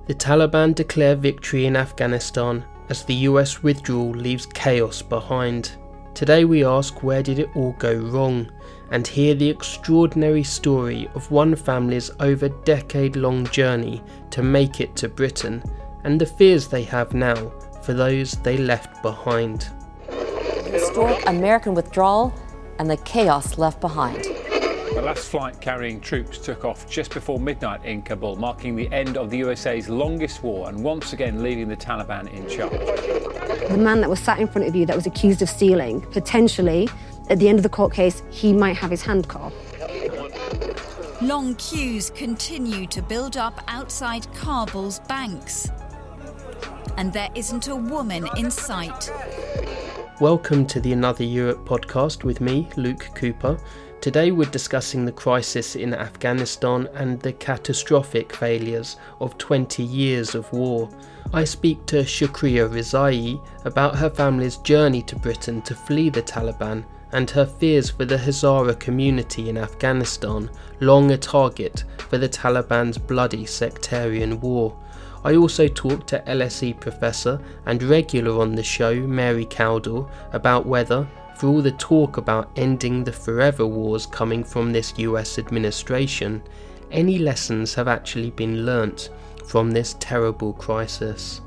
The Taliban declare victory in Afghanistan as the US withdrawal leaves chaos behind. Today we ask, where did it all go wrong? And hear the extraordinary story of one family's over decade-long journey to make it to Britain, and the fears they have now for those they left behind. Historic American withdrawal and the chaos left behind. The last flight carrying troops took off just before midnight in Kabul, marking the end of the USA's longest war and once again leaving the Taliban in charge. The man that was sat in front of you that was accused of stealing, potentially, at the end of the court case, he might have his hand cut. Long queues continue to build up outside Kabul's banks. And there isn't a woman in sight. Welcome to the Another Europe podcast with me, Luke Cooper. Today we're discussing the crisis in Afghanistan and the catastrophic failures of 20 years of war. I speak to Shukriya Rizai about her family's journey to Britain to flee the Taliban and her fears for the Hazara community in Afghanistan, long a target for the Taliban's bloody sectarian war. I also talk to LSE professor and regular on the show, Mary Cowdell, about whether, for all the talk about ending the forever wars coming from this US administration, any lessons have actually been learnt from this terrible crisis.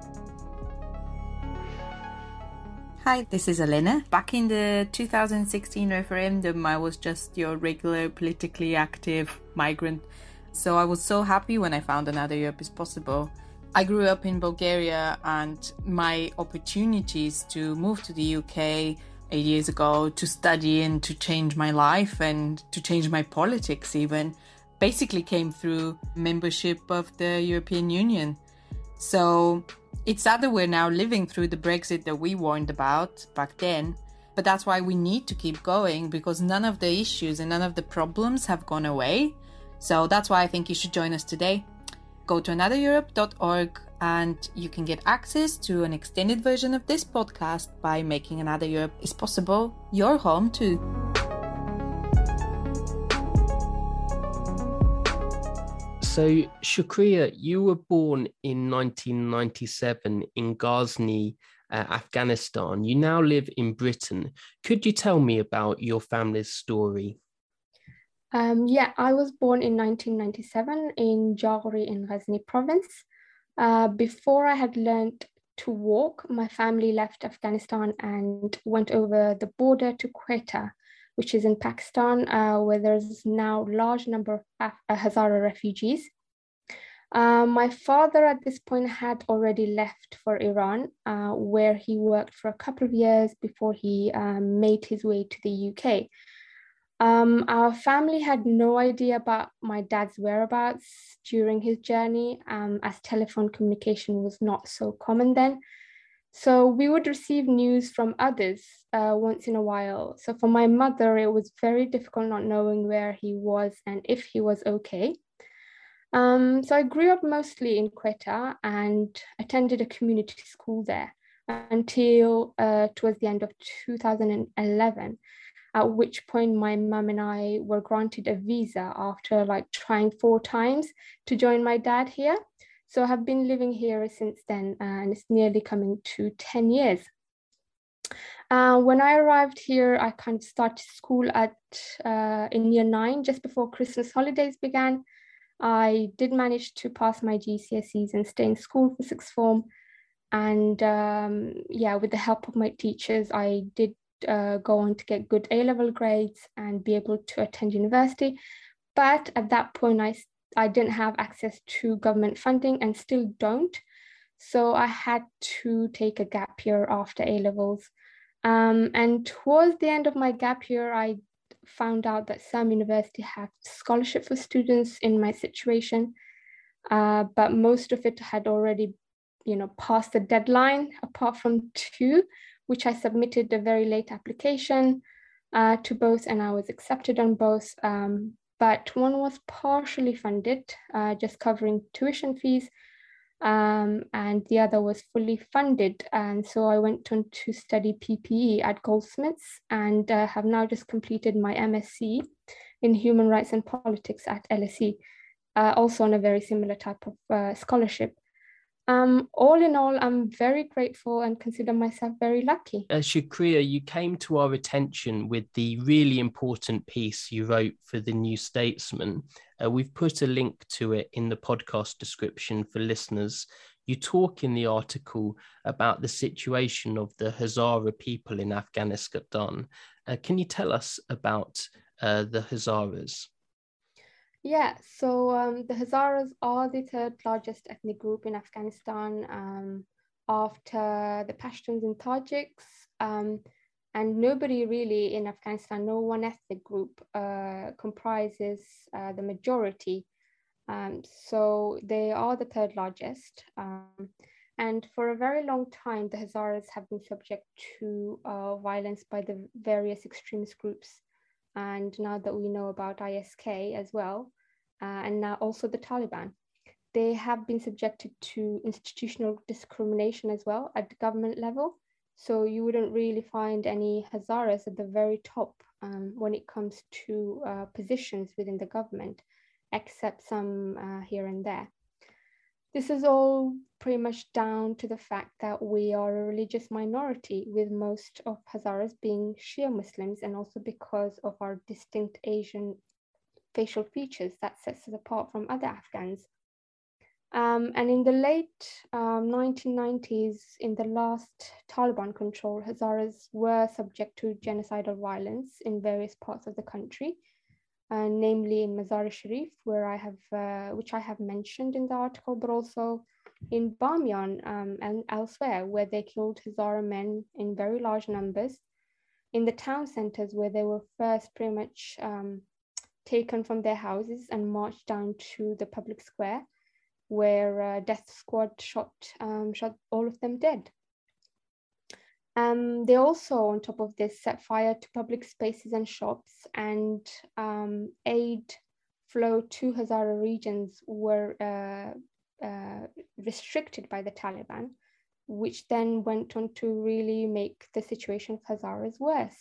Hi, this is Elena. Back in the 2016 referendum, I was just your regular politically active migrant. So I was so happy when I found Another Europe is Possible. I grew up in Bulgaria, and my opportunities to move to the UK 8 years ago to study and to change my life and to change my politics even basically came through membership of the European Union. So it's sad that we're now living through the Brexit that we warned about back then, but that's why we need to keep going, because none of the issues and none of the problems have gone away. So that's why I think you should join us today. Go to anothereurope.org and you can get access to an extended version of this podcast by making Another Europe is Possible your home too. So, Shukriya, you were born in 1997 in Ghazni, Afghanistan. You now live in Britain. Could you tell me about your family's story? I was born in 1997 in Jaghori in Ghazni province. Before I had learned to walk, my family left Afghanistan and went over the border to Quetta, which is in Pakistan, where there's now a large number of Hazara refugees. My father at this point had already left for Iran, where he worked for a couple of years before he made his way to the UK. Our family had no idea about my dad's whereabouts during his journey, as telephone communication was not so common then. So we would receive news from others once in a while. So for my mother, it was very difficult not knowing where he was and if he was okay. So I grew up mostly in Quetta and attended a community school there until towards the end of 2011. At which point my mum and I were granted a visa after trying 4 times to join my dad here. So I have been living here since then, and it's nearly coming to 10 years. When I arrived here, I kind of started school in year 9, just before Christmas holidays began. I did manage to pass my GCSEs and stay in school for 6th form. And with the help of my teachers, I did go on to get good A-level grades and be able to attend university. But at that point, I didn't have access to government funding and still don't. So I had to take a gap year after A-levels. And towards the end of my gap year, I found out that some universities have scholarship for students in my situation. But most of it had already, passed the deadline, apart from 2, which I submitted a very late application to both, and I was accepted on both. But one was partially funded, just covering tuition fees, and the other was fully funded. And so I went on to study PPE at Goldsmiths and have now just completed my MSc in Human Rights and Politics at LSE. also on a very similar type of scholarship. All in all, I'm very grateful and consider myself very lucky. Shukriya, you came to our attention with the really important piece you wrote for the New Statesman. We've put a link to it in the podcast description for listeners. You talk in the article about the situation of the Hazara people in Afghanistan. Can you tell us about the Hazaras? Yeah, so the Hazaras are the third largest ethnic group in Afghanistan after the Pashtuns and Tajiks. And nobody really in Afghanistan, no one ethnic group comprises the majority. So they are the third largest. And for a very long time, the Hazaras have been subject to violence by the various extremist groups. And now that we know about ISK as well, and now also the Taliban, they have been subjected to institutional discrimination as well at the government level. So you wouldn't really find any Hazaras at the very top when it comes to positions within the government, except some here and there. This is all pretty much down to the fact that we are a religious minority, with most of Hazaras being Shia Muslims, and also because of our distinct Asian facial features that sets us apart from other Afghans. And in the late 1990s, in the last Taliban control, Hazaras were subject to genocidal violence in various parts of the country, namely in Mazar-e-Sharif, which I have mentioned in the article, but also in Bamiyan and elsewhere, where they killed Hazara men in very large numbers, in the town centers where they were first pretty much taken from their houses and marched down to the public square, where death squad shot all of them dead. They also, on top of this, set fire to public spaces and shops, and aid flow to Hazara regions were restricted by the Taliban, which then went on to really make the situation of Hazaras worse.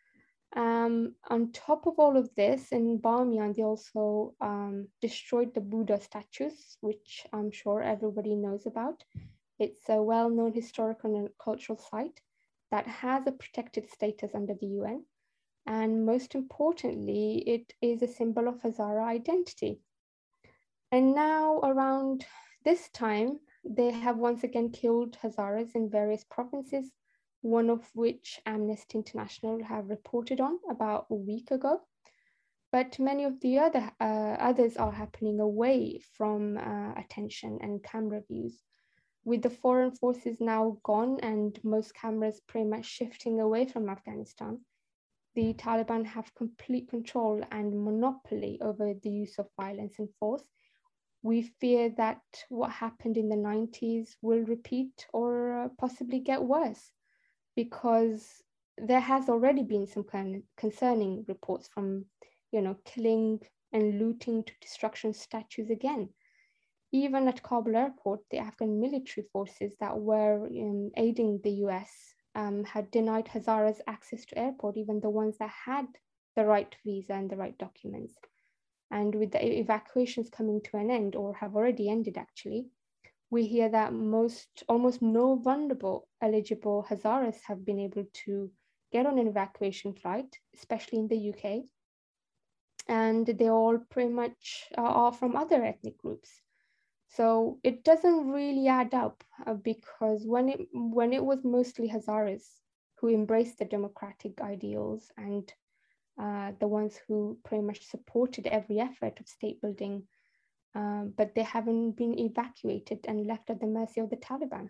On top of all of this, in Bamiyan, they also destroyed the Buddha statues, which I'm sure everybody knows about. It's a well-known historical and cultural site that has a protected status under the UN. And most importantly, it is a symbol of Hazara identity. And now around this time, they have once again killed Hazaras in various provinces, one of which Amnesty International have reported on about a week ago. But many of the others are happening away from attention and camera views. With the foreign forces now gone and most cameras pretty much shifting away from Afghanistan, the Taliban have complete control and monopoly over the use of violence and force. We fear that what happened in the 90s will repeat or possibly get worse, because there has already been some kind of concerning reports from, killing and looting to destruction statues again. Even at Kabul airport, the Afghan military forces that were aiding the US had denied Hazaras access to airport, even the ones that had the right visa and the right documents. And with the evacuations coming to an end, or have already ended actually, we hear that almost no vulnerable eligible Hazaras have been able to get on an evacuation flight, especially in the UK. And they all pretty much are from other ethnic groups. So it doesn't really add up, because when it was mostly Hazaras who embraced the democratic ideals and the ones who pretty much supported every effort of state building, but they haven't been evacuated and left at the mercy of the Taliban.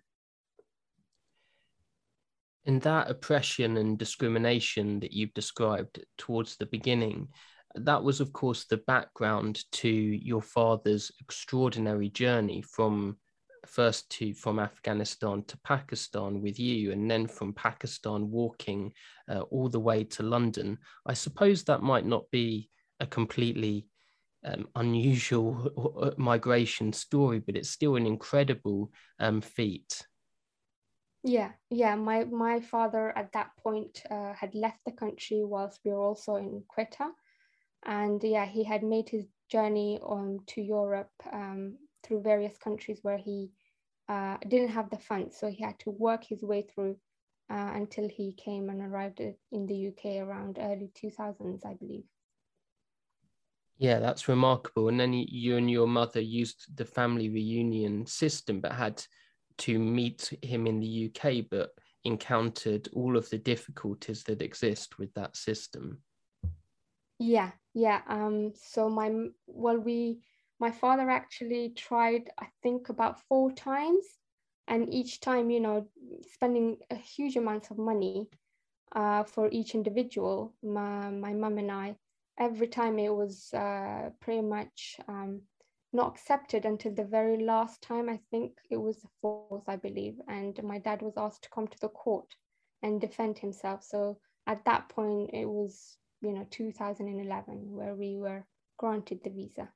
And that oppression and discrimination that you've described towards the beginning, that was, of course, the background to your father's extraordinary journey from Afghanistan to Pakistan with you, and then from Pakistan walking all the way to London. I suppose that might not be a completely unusual migration story, but it's still an incredible feat. Yeah. My father at that point had left the country whilst we were also in Quetta. And he had made his journey to Europe through various countries where he didn't have the funds. So he had to work his way through until he came and arrived in the UK around early 2000s, I believe. Yeah, that's remarkable. And then you and your mother used the family reunion system, but had to meet him in the UK, but encountered all of the difficulties that exist with that system. Yeah. So my father actually tried, I think, about 4 times, and each time, spending a huge amount of money for each individual, my mum and I. Every time it was pretty much not accepted until the very last time. I think it was the 4th, I believe, and my dad was asked to come to the court and defend himself. So at that point, it was 2011 where we were granted the visa.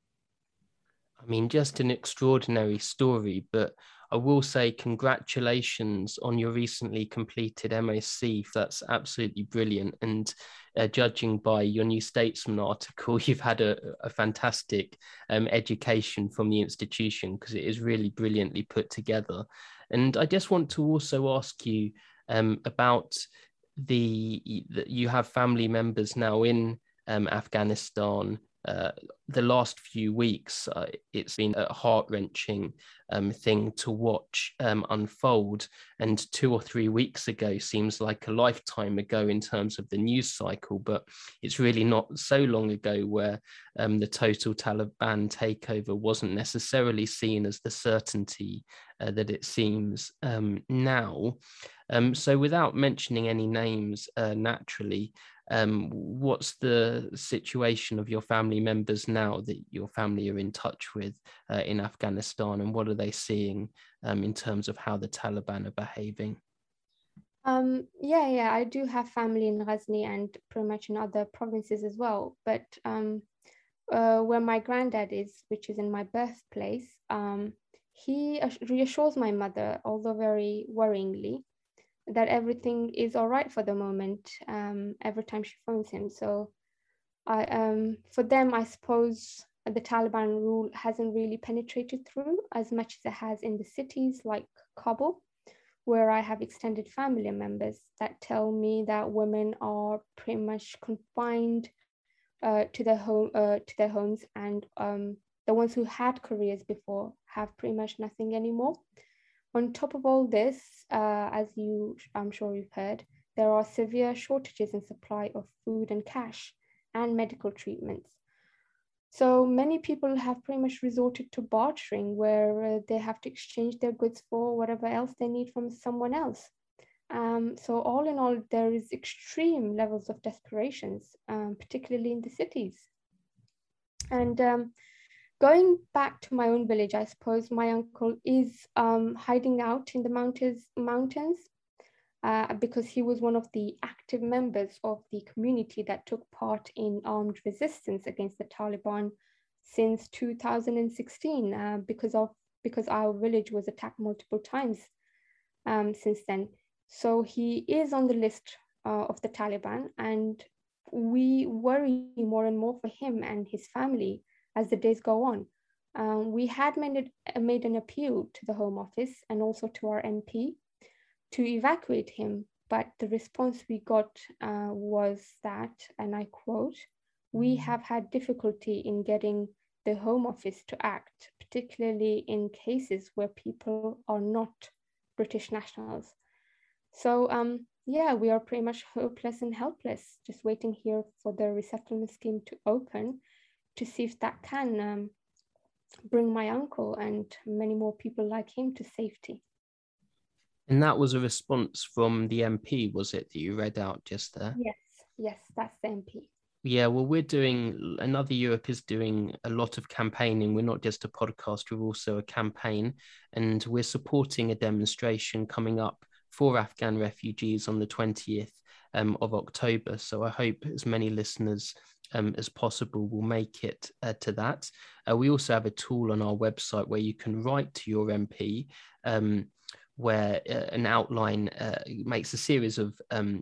I mean, just an extraordinary story, but I will say congratulations on your recently completed MSc. That's absolutely brilliant. And judging by your New Statesman article, you've had a fantastic education from the institution, because it is really brilliantly put together. And I just want to also ask you about you have family members now in Afghanistan. The last few weeks, it's been a heart-wrenching thing to watch unfold. And 2 or 3 weeks ago seems like a lifetime ago in terms of the news cycle, but it's really not so long ago where the total Taliban takeover wasn't necessarily seen as the certainty that it seems now. So without mentioning any names, naturally, what's the situation of your family members now that your family are in touch with in Afghanistan, and what are they seeing in terms of how the Taliban are behaving? Yeah, I do have family in Ghazni and pretty much in other provinces as well. But where my granddad is, which is in my birthplace, he reassures my mother, although very worryingly, that everything is all right for the moment every time she phones him. So for them, I suppose the Taliban rule hasn't really penetrated through as much as it has in the cities like Kabul, where I have extended family members that tell me that women are pretty much confined to their homes, and the ones who had careers before have pretty much nothing anymore. On top of all this, I'm sure you've heard, there are severe shortages in supply of food and cash and medical treatments. So many people have pretty much resorted to bartering, where they have to exchange their goods for whatever else they need from someone else. So all in all, there is extreme levels of desperations, particularly in the cities. And going back to my own village, I suppose my uncle is hiding out in the mountains because he was one of the active members of the community that took part in armed resistance against the Taliban since 2016, because our village was attacked multiple times since then. So he is on the list of the Taliban, and we worry more and more for him and his family as the days go on. We had made an appeal to the Home Office and also to our MP to evacuate him, but the response we got was that, and I quote, "We have had difficulty in getting the Home Office to act, particularly in cases where people are not British nationals." So we are pretty much hopeless and helpless, just waiting here for the resettlement scheme to open to see if that can bring my uncle and many more people like him to safety. And that was a response from the MP, was it, that you read out just there? Yes, that's the MP. Yeah, well, Another Europe is doing a lot of campaigning. We're not just a podcast, we're also a campaign, and we're supporting a demonstration coming up for Afghan refugees on the 20th of October. So I hope as many listeners as possible will make it to that. We also have a tool on our website where you can write to your MP, where an outline makes a series of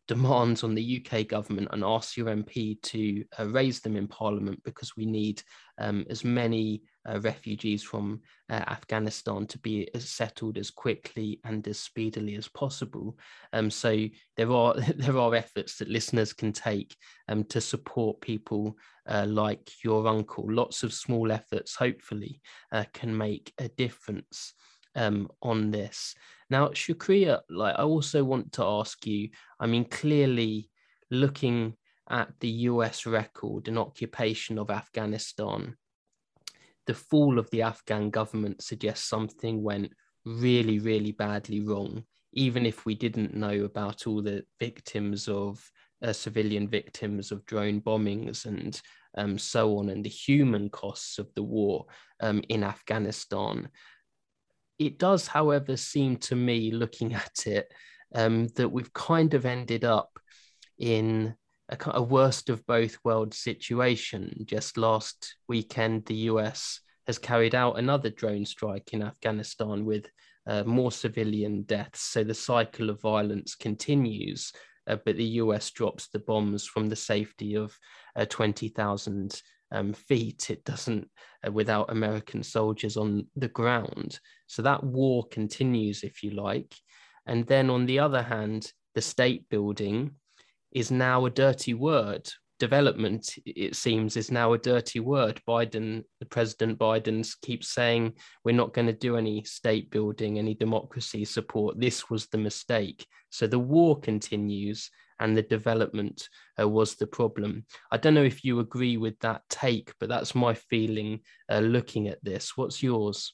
demands on the UK government and asks your MP to raise them in Parliament, because we need as many refugees from Afghanistan to be settled as quickly and as speedily as possible. So there are efforts that listeners can take to support people like your uncle. Lots of small efforts, hopefully, can make a difference on this. Now, Shukriya, I also want to ask you, I mean, clearly looking at the US record and occupation of Afghanistan, the fall of the Afghan government suggests something went really, really badly wrong, even if we didn't know about all the victims of civilian victims of drone bombings and so on, and the human costs of the war in Afghanistan. It does, however, seem to me, looking at it, that we've kind of ended up in a worst of both worlds situation. Just last weekend, the US has carried out another drone strike in Afghanistan with more civilian deaths. So the cycle of violence continues, but the US drops the bombs from the safety of 20,000 feet. It doesn't without American soldiers on the ground. So that war continues, if you like. And then on the other hand, the state building is now a dirty word. Development, it seems, is now a dirty word. President Biden keeps saying, we're not going to do any state building, any democracy support. This was the mistake. So the war continues and the development was the problem. I don't know if you agree with that take, but that's my feeling looking at this. What's yours?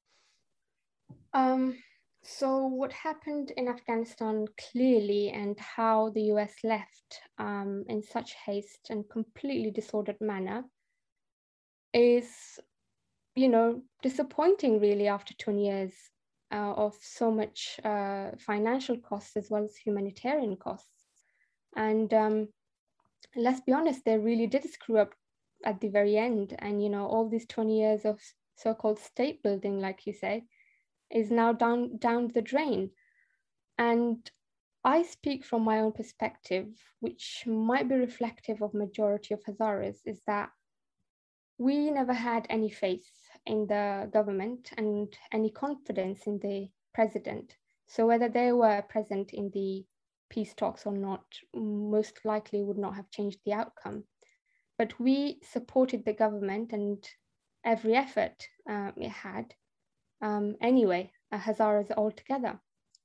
So what happened in Afghanistan clearly, and how the US left in such haste and completely disordered manner, is, disappointing really, after 20 years of so much financial costs as well as humanitarian costs. And let's be honest, they really did screw up at the very end. And, all these 20 years of so-called state building, like you say, is now down the drain. And I speak from my own perspective, which might be reflective of majority of Hazaras, is that we never had any faith in the government and any confidence in the president. So whether they were present in the peace talks or not, most likely would not have changed the outcome. But we supported the government and every effort it had anyway, Hazaras altogether.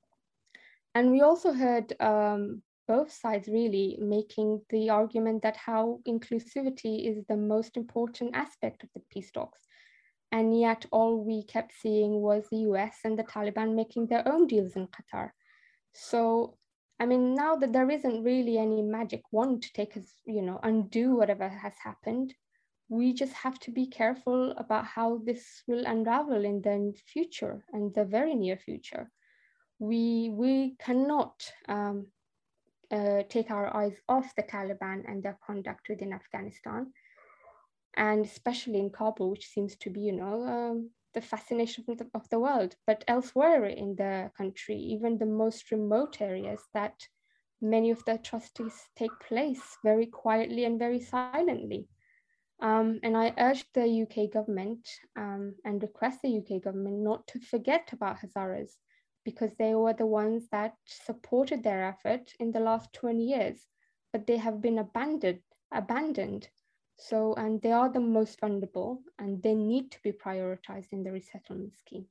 And we also heard both sides really making the argument that how inclusivity is the most important aspect of the peace talks. And yet all we kept seeing was the US and the Taliban making their own deals in Qatar. So, I mean, now that there isn't really any magic wand to take us, undo whatever has happened, we just have to be careful about how this will unravel in the future, and the very near future. We cannot take our eyes off the Taliban and their conduct within Afghanistan, and especially in Kabul, which seems to be, the fascination of the world. But elsewhere in the country, even the most remote areas, that many of the atrocities take place very quietly and very silently. And I urge the UK government and request the UK government not to forget about Hazaras, because they were the ones that supported their effort in the last 20 years, but they have been abandoned. So, and they are the most vulnerable, and they need to be prioritized in the resettlement scheme.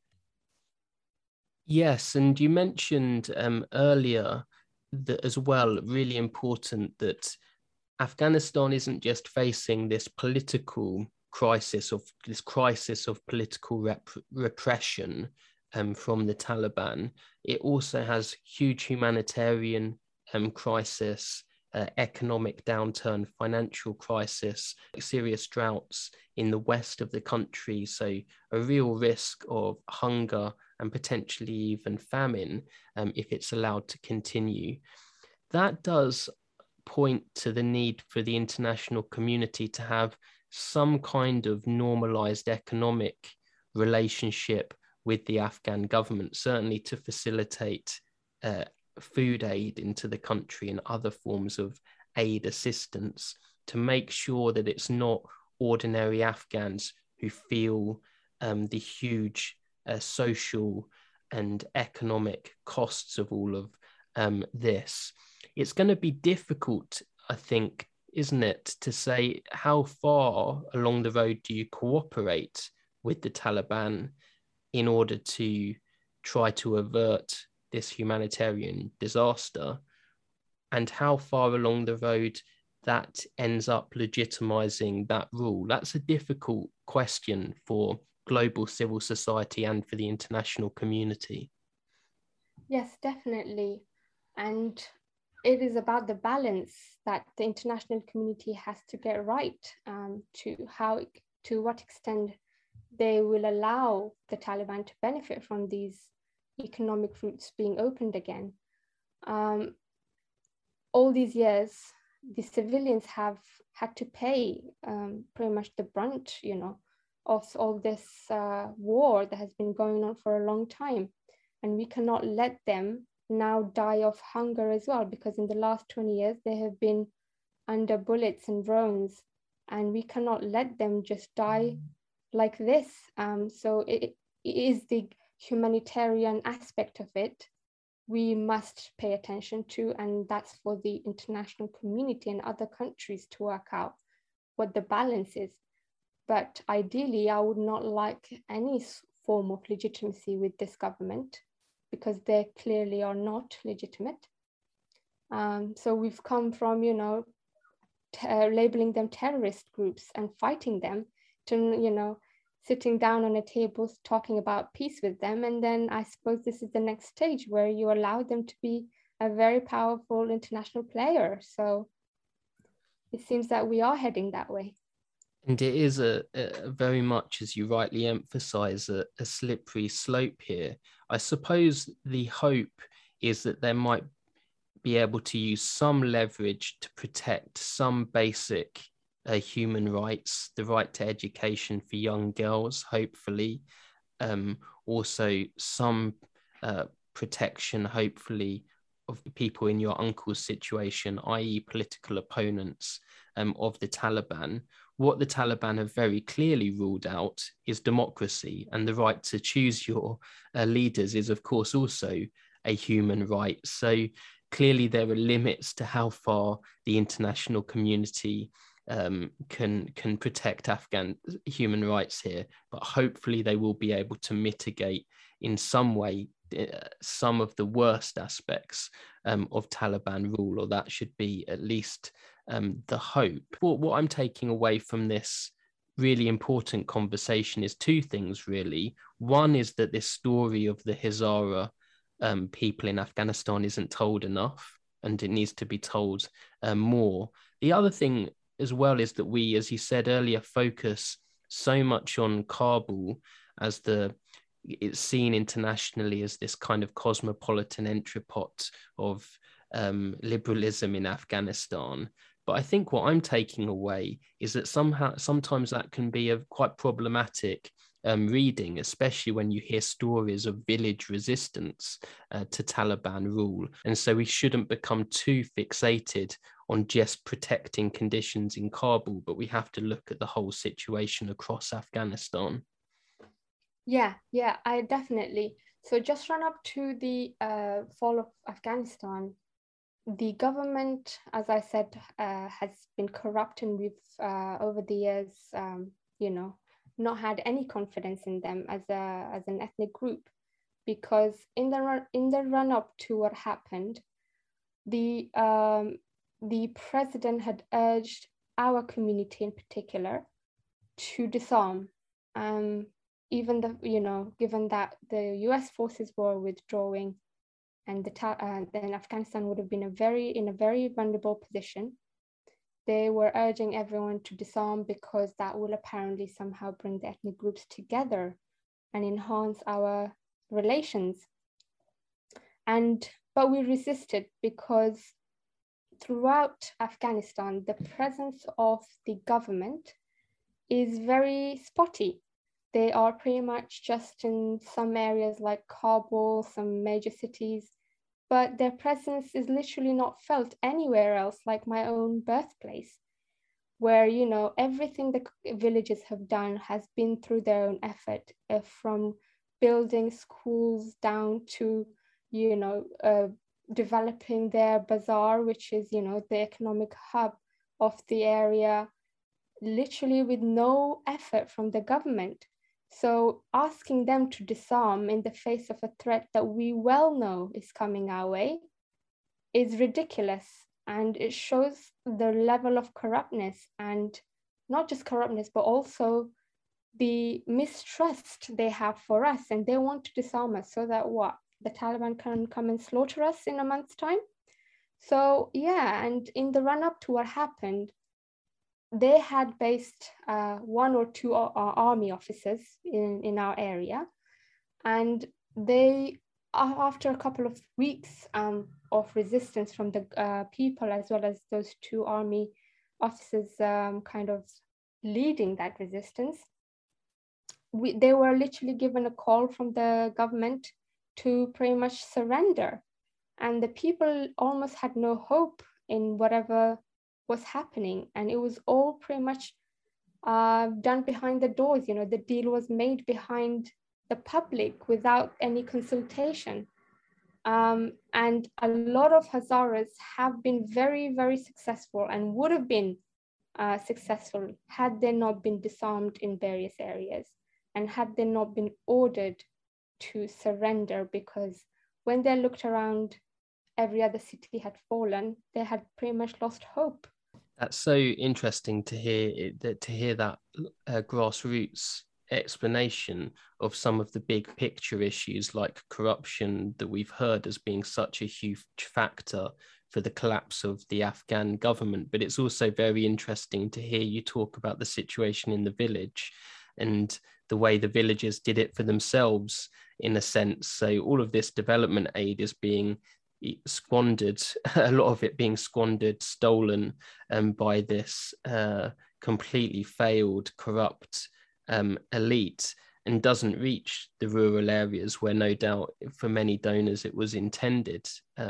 Yes, and you mentioned earlier that as well, really important, that Afghanistan isn't just facing this political crisis of political repression from the Taliban. It also has huge humanitarian crisis, economic downturn, financial crisis, serious droughts in the west of the country. So a real risk of hunger and potentially even famine if it's allowed to continue. That does point to the need for the international community to have some kind of normalized economic relationship with the Afghan government, certainly to facilitate food aid into the country and other forms of aid assistance to make sure that it's not ordinary Afghans who feel the huge social and economic costs of all of this. It's going to be difficult, I think, isn't it, to say how far along the road do you cooperate with the Taliban in order to try to avert this humanitarian disaster, and how far along the road that ends up legitimizing that rule. That's a difficult question for global civil society and for the international community. Yes, definitely. And it is about the balance that the international community has to get right, to what extent they will allow the Taliban to benefit from these economic routes being opened again. All these years, the civilians have had to pay pretty much the brunt, of all this war that has been going on for a long time. And we cannot let them now die of hunger as well, because in the last 20 years, they have been under bullets and drones, and we cannot let them just die like this. So it is the humanitarian aspect of it we must pay attention to, and that's for the international community and other countries to work out what the balance is. But ideally, I would not like any form of legitimacy with this government, because they clearly are not legitimate. So we've come from, labeling them terrorist groups and fighting them to, sitting down on a table talking about peace with them. And then I suppose this is the next stage where you allow them to be a very powerful international player. So it seems that we are heading that way. And it is a very much, as you rightly emphasize, a slippery slope here. I suppose the hope is that they might be able to use some leverage to protect some basic human rights, the right to education for young girls, hopefully. Also some protection, hopefully, of the people in your uncle's situation, i.e. political opponents of the Taliban. What the Taliban have very clearly ruled out is democracy, and the right to choose your leaders is, of course, also a human right. So clearly there are limits to how far the international community can protect Afghan human rights here, but hopefully they will be able to mitigate in some way some of the worst aspects of Taliban rule, or that should be at least the hope. What I'm taking away from this really important conversation is two things, really. One is that this story of the Hazara people in Afghanistan isn't told enough, and it needs to be told more. The other thing as well is that we, as you said earlier, focus so much on Kabul as it's seen internationally as this kind of cosmopolitan entrepot of liberalism in Afghanistan. But I think what I'm taking away is that sometimes that can be a quite problematic reading, especially when you hear stories of village resistance to Taliban rule. And so we shouldn't become too fixated on just protecting conditions in Kabul, but we have to look at the whole situation across Afghanistan. Yeah, I definitely. So just run up to the fall of Afghanistan. The government, as I said, has been corrupt, and we've over the years, not had any confidence in them as an ethnic group, because in the run up to what happened, the president had urged our community in particular to disarm. Even given that the US forces were withdrawing, and then Afghanistan would have been in a very vulnerable position, they were urging everyone to disarm, because that will apparently somehow bring the ethnic groups together and enhance our relations. But we resisted, because throughout Afghanistan, the presence of the government is very spotty. They are pretty much just in some areas like Kabul, some major cities, but their presence is literally not felt anywhere else, like my own birthplace, where, you know, everything the villagers have done has been through their own effort, from building schools down to, you know, developing their bazaar, which is, you know, the economic hub of the area, literally with no effort from the government. So asking them to disarm in the face of a threat that we well know is coming our way is ridiculous. And it shows the level of corruptness, and not just corruptness, but also the mistrust they have for us. And they want to disarm us so that what? The Taliban can come and slaughter us in a month's time. So yeah, and in the run up to what happened, they had based one or two army officers in our area, and they, after a couple of weeks of resistance from the people, as well as those two army officers kind of leading that resistance, they were literally given a call from the government to pretty much surrender. And the people almost had no hope in whatever was happening. And it was all pretty much done behind the doors. You know, the deal was made behind the public without any consultation. And a lot of Hazaras have been very, very successful, and would have been successful had they not been disarmed in various areas, and had they not been ordered to surrender, because when they looked around, every other city had fallen. They had pretty much lost hope. That's so interesting to hear that grassroots explanation of some of the big picture issues like corruption that we've heard as being such a huge factor for the collapse of the Afghan government. But it's also very interesting to hear you talk about the situation in the village and the way the villagers did it for themselves, in a sense. So all of this development aid is being squandered, a lot of it being squandered, stolen by this completely failed, corrupt elite, and doesn't reach the rural areas where no doubt for many donors it was intended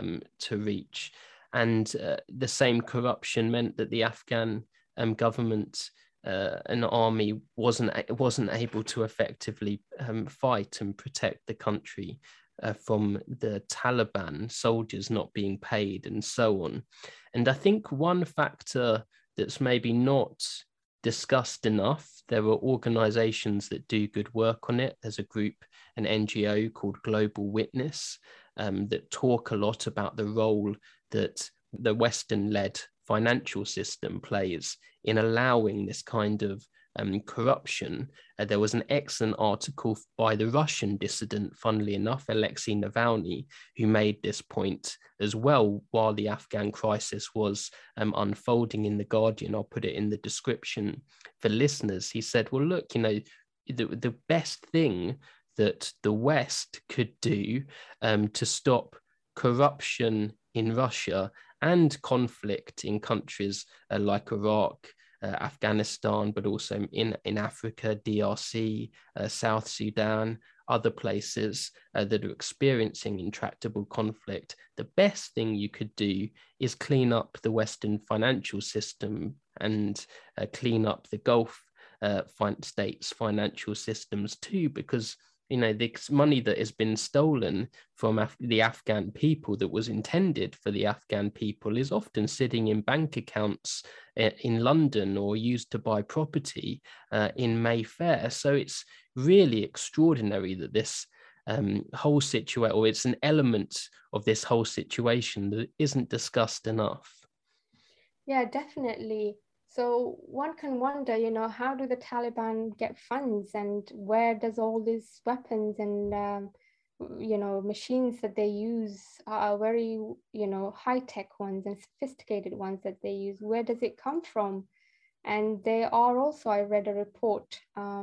to reach. And the same corruption meant that the Afghan government and army wasn't able to effectively fight and protect the country from the Taliban soldiers not being paid and so on. And I think one factor that's maybe not discussed enough, there are organizations that do good work on it. There's a group, an NGO called Global Witness, that talk a lot about the role that the Western-led financial system plays in allowing this kind of corruption. There was an excellent article by the Russian dissident, funnily enough, Alexei Navalny, who made this point as well while the Afghan crisis was unfolding in The Guardian. I'll put it in the description for listeners. He said, well, look, you know, the best thing that the West could do to stop corruption in Russia and conflict in countries like Iraq, Afghanistan, but also in Africa, DRC, South Sudan, other places that are experiencing intractable conflict, the best thing you could do is clean up the Western financial system and clean up the Gulf states' financial systems too, because you know, the money that has been stolen from the Afghan people that was intended for the Afghan people is often sitting in bank accounts in London or used to buy property in Mayfair. So it's really extraordinary that this whole situation, or it's an element of this whole situation that isn't discussed enough. Yeah, definitely. So one can wonder, you know, how do the Taliban get funds, and where does all these weapons and, you know, machines that they use are very, you know, high-tech ones and sophisticated ones that they use, where does it come from? And they are also, I read a report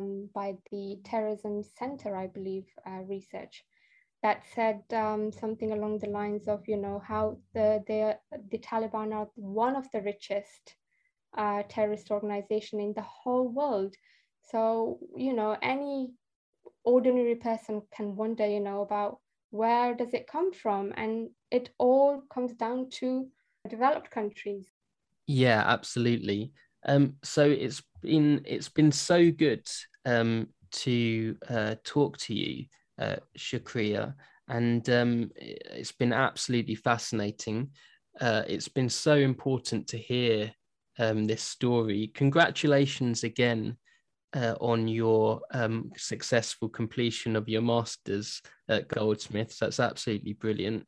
by the Terrorism Center, I believe, research, that said something along the lines of, you know, how the Taliban are one of the richest terrorist organization in the whole world. So, you know, any ordinary person can wonder, you know, about where does it come from? And it all comes down to developed countries. Yeah, absolutely. So it's been so good to talk to you, Shakriya, and it's been absolutely fascinating. It's been so important to hear this story. Congratulations again on your successful completion of your master's at Goldsmiths. That's absolutely brilliant.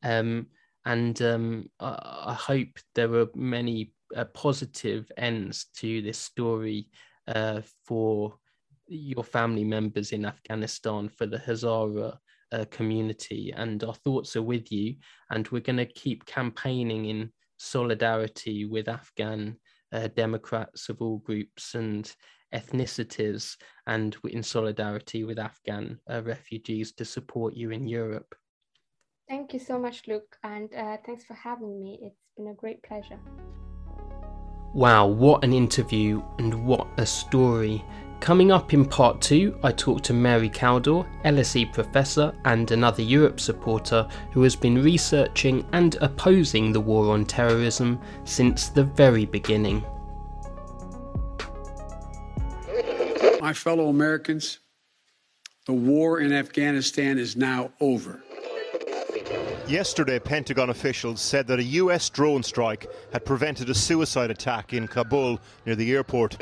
I hope there are many positive ends to this story for your family members in Afghanistan, for the Hazara community, and our thoughts are with you. And we're going to keep campaigning in solidarity with Afghan Democrats of all groups and ethnicities, and in solidarity with Afghan refugees to support you in Europe. Thank you so much, Luke, and thanks for having me. It's been a great pleasure. Wow, what an interview and what a story. Coming up in part 2, I talk to Mary Cowdor, LSE professor and another Europe supporter who has been researching and opposing the war on terrorism since the very beginning. My fellow Americans, the war in Afghanistan is now over. Yesterday, Pentagon officials said that a US drone strike had prevented a suicide attack in Kabul near the airport.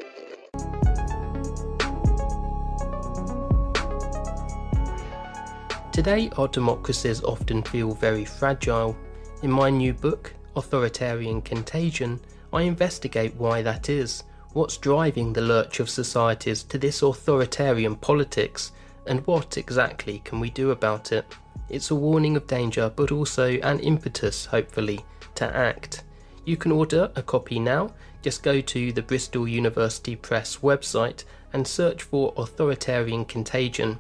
Today, our democracies often feel very fragile. In my new book, Authoritarian Contagion, I investigate why that is, what's driving the lurch of societies to this authoritarian politics, and what exactly can we do about it. It's a warning of danger, but also an impetus, hopefully, to act. You can order a copy now. Just go to the Bristol University Press website and search for Authoritarian Contagion.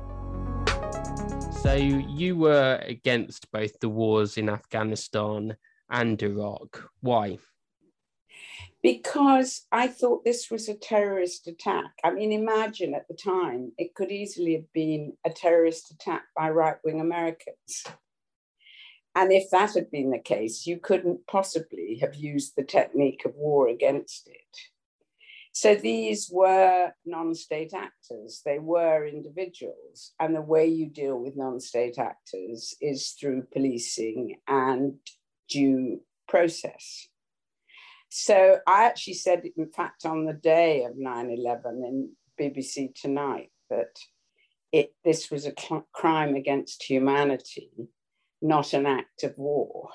So you were against both the wars in Afghanistan and Iraq. Why? Because I thought this was a terrorist attack. I mean, imagine at the time, it could easily have been a terrorist attack by right-wing Americans. And if that had been the case, you couldn't possibly have used the technique of war against it. So these were non-state actors, they were individuals. And the way you deal with non-state actors is through policing and due process. So I actually said, in fact, on the day of 9/11 in BBC Tonight, that this was a crime against humanity, not an act of war.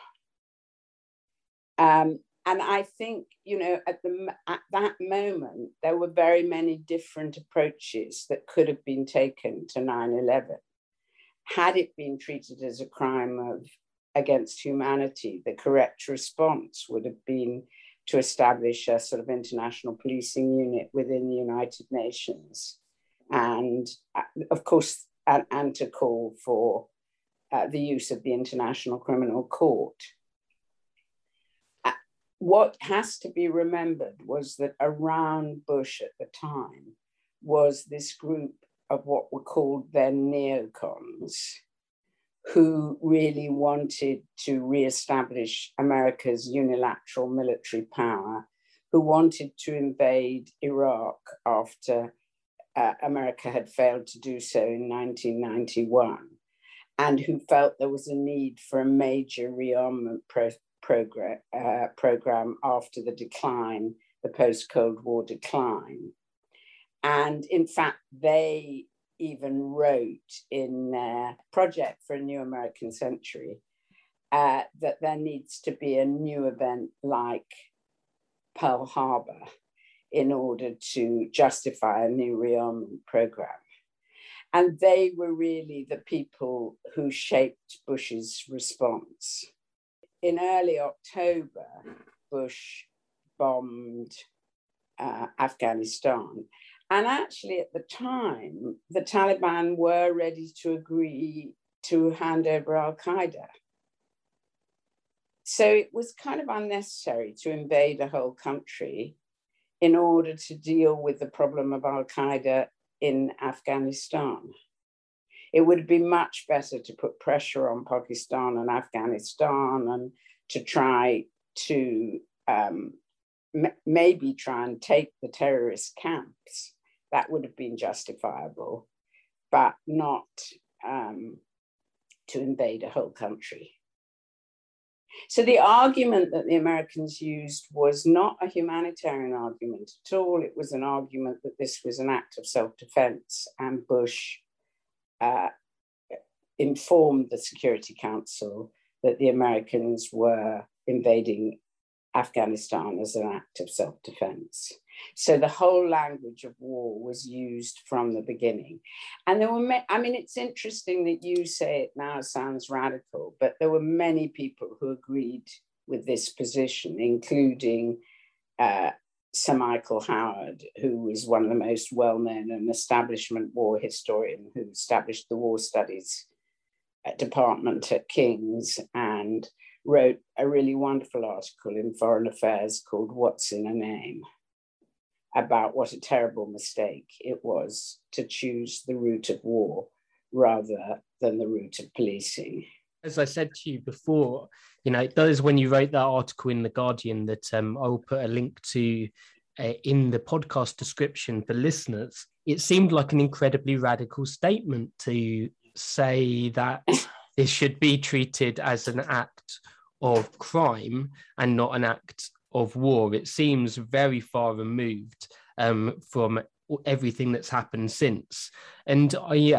And I think, you know, at that moment, there were very many different approaches that could have been taken to 9/11. Had it been treated as a crime against humanity, the correct response would have been to establish a sort of international policing unit within the United Nations. And of course, and to call for the use of the International Criminal Court. What has to be remembered was that around Bush at the time was this group of what were called then neocons, who really wanted to reestablish America's unilateral military power, who wanted to invade Iraq after America had failed to do so in 1991, and who felt there was a need for a major rearmament program after the decline, the post-Cold War decline. And in fact, they even wrote in their Project for a New American Century that there needs to be a new event like Pearl Harbor in order to justify a new rearmament program. And they were really the people who shaped Bush's response. In early October, Bush bombed Afghanistan. And actually, at the time, the Taliban were ready to agree to hand over al-Qaeda. So it was kind of unnecessary to invade a whole country in order to deal with the problem of al-Qaeda in Afghanistan. It would be much better to put pressure on Pakistan and Afghanistan and to try to maybe try and take the terrorist camps. That would have been justifiable, but not to invade a whole country. So the argument that the Americans used was not a humanitarian argument at all. It was an argument that this was an act of self-defense, and Bush informed the Security Council that the Americans were invading Afghanistan as an act of self-defense. So the whole language of war was used from the beginning. And there were, it's interesting that you say it now sounds radical, but there were many people who agreed with this position, including Sir Michael Howard, who is one of the most well-known and establishment war historian, who established the War Studies Department at King's and wrote a really wonderful article in Foreign Affairs called What's in a Name, about what a terrible mistake it was to choose the route of war rather than the route of policing. As I said to you before, that is when you wrote that article in The Guardian that I'll put a link to in the podcast description for listeners. It seemed like an incredibly radical statement to say that this should be treated as an act of crime and not an act of war. It seems very far removed from everything that's happened since. And